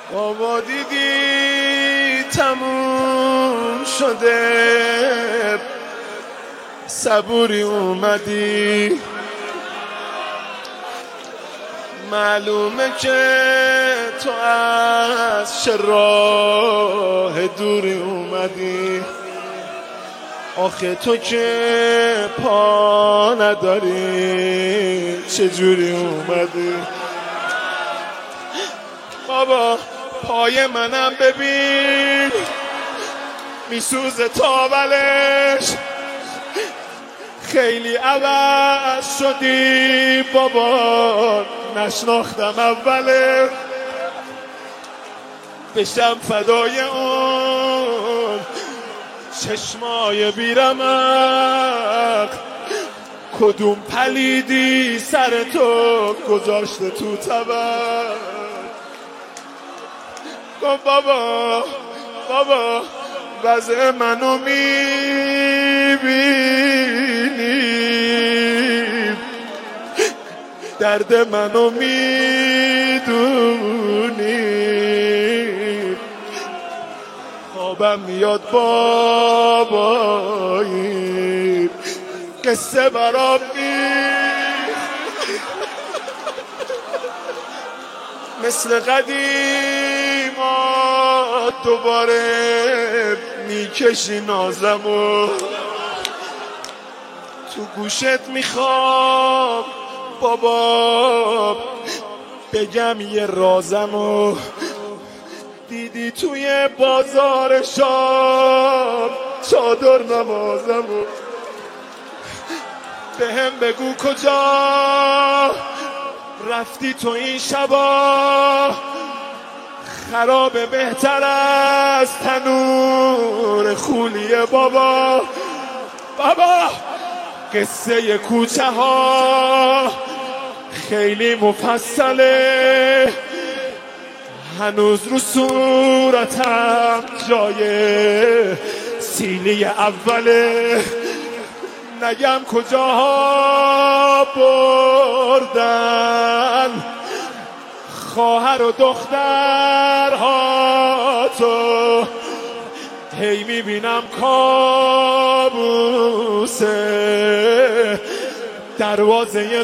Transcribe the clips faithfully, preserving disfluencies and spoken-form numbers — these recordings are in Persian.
بابا دیدی تموم شده، صبوری اومدی، معلومه که تو از چه راه دوری اومدی. آخه تو که پا نداری چجوری اومدی؟ بابا پای منم ببین میسوزه تاولش، خیلی عوض شدی بابا، نشناختم اوله. بشم فدای اون چشمای بیرمق، کدوم پلیدی سر تو گذاشته تو طبق. گفت بابا بابا وضع منو میبینی، درد منو میدونی، خوابم میاد بابایی قصه برام مثل قدیما دوباره میکشی نازمو، تو گوشت میخوام بابا بگم یه رازمو. دیدی توی بازار شام چادر نمازمو، به هم بگو کجا رفتی تو این شبا، خرابه بهتر از تنور خولیه بابا. بابا قصه کوچه ها خیلی مفصله، هنوز رو صورتم جای سیلی اوله، نگم کجاها بردن خواهر و دخترها تو، هی میبینم کابوسه دروازه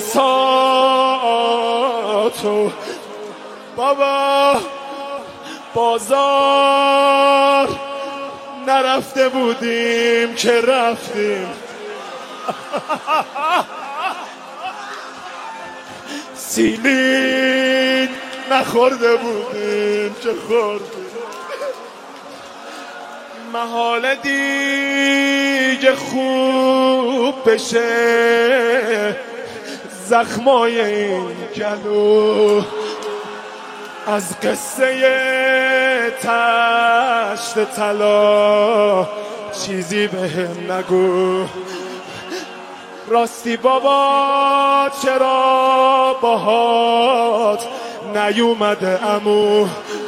ساعتو. بابا بازار نرفته بودیم که رفتیم، سیلین نخورده بودیم که خوردیم، محاله دیگه خوب بشه زخمای این گلو، از قصه تشت طلا چیزی بهم نگو. راستی بابا چرا باهات نیومده عمو؟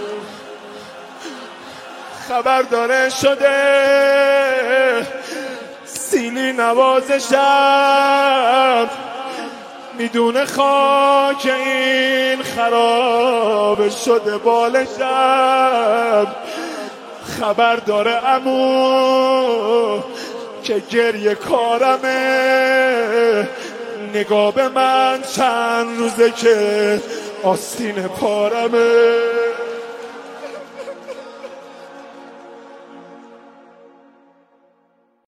خبر داره شده سیلی نوازشم، میدونه خاک این خراب شده بالشم. خبر داره عمو که گریه کارمه، نگاه به من چند روزه که آستین پارمه.